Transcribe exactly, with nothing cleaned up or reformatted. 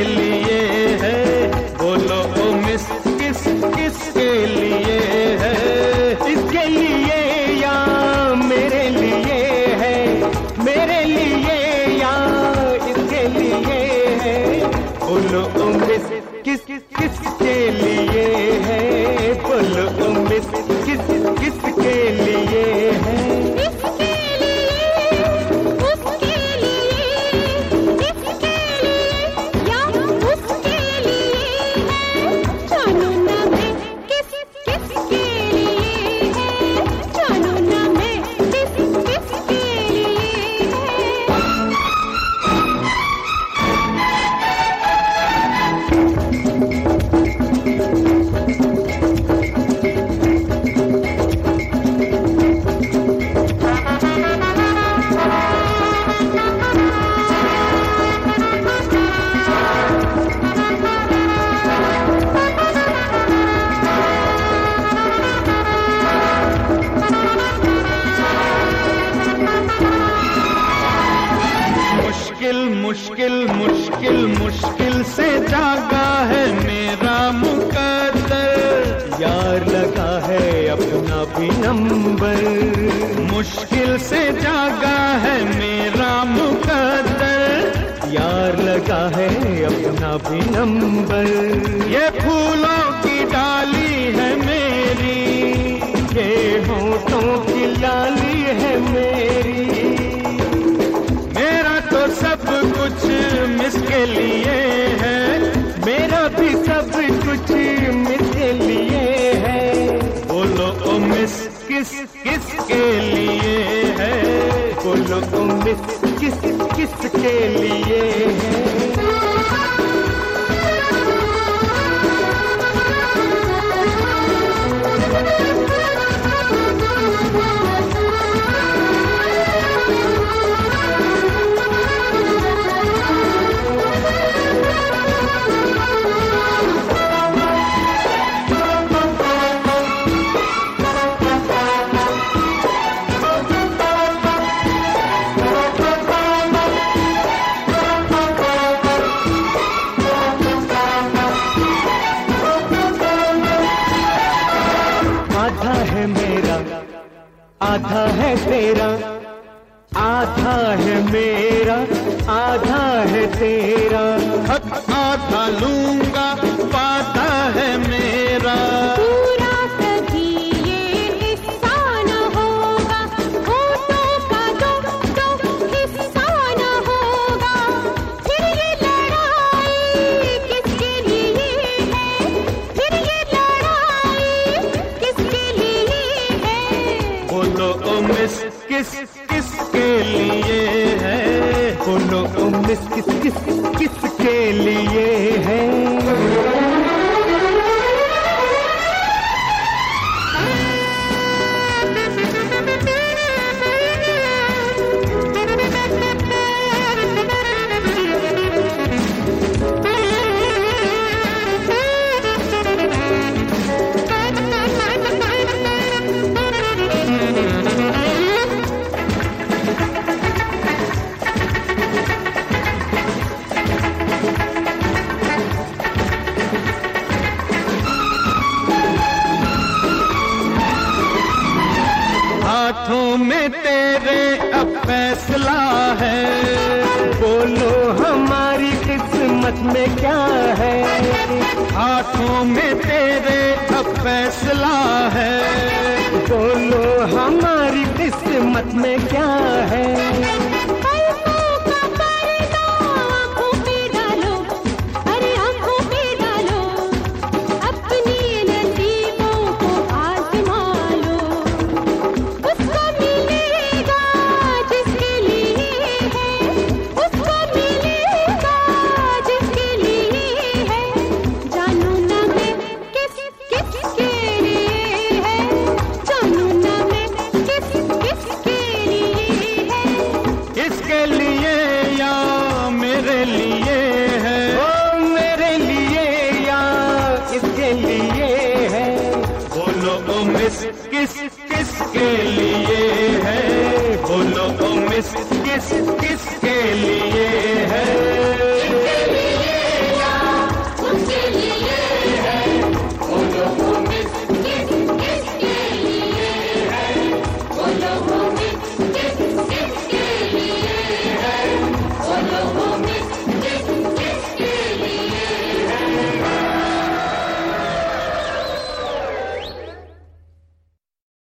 लिए है? बोलो ओ मिस किस किस के लिए है? इसके लिए या मेरे लिए है? मेरे लिए या इसके लिए है? बोलो ओ मिस किस किस के लिए है? बोलो ओ मिस किस किस के लिए है? मुश्किल मुश्किल मुश्किल से जागा है मेरा मुकद्दर, यार लगा है अपना भी नंबर। मुश्किल से जागा है मेरा मुकद्दर, यार लगा है अपना भी नंबर। ये फूलों की डाली है मेरी, ये होठों की लाली है मेरी। सब कुछ मिस के लिए है, मेरा भी सब कुछ मिस के लिए है। बोलो ओ मिस किस किस के लिए है? बोलो ओ मिस किस किस के लिए है? आधा है मेरा आधा है तेरा, आधा है मेरा आधा है तेरा। हक आधा लूंगा वादा है मेरा, पूरा कभी ये हिस्सा न होगा, होठों का दो दो हिस्सा न होगा। फिर ये लड़ाई किसके लिए है? फिर ये लड़ाई किसके लिए है? बोलो ओ मिस किस किस के लिए है? बोलो ओ मिस किस किस किस के लिए है? हाथों में तेरे अब फैसला है, बोलो हमारी किस्मत में क्या है? हाथों में तेरे अब फैसला है, बोलो हमारी किस्मत में क्या है? इसके लिए या मेरे लिए है? ओ मेरे लिए या इसके लिए है? बोलो ओ मिस किस किस के लिए है? बोलो ओ मिस किस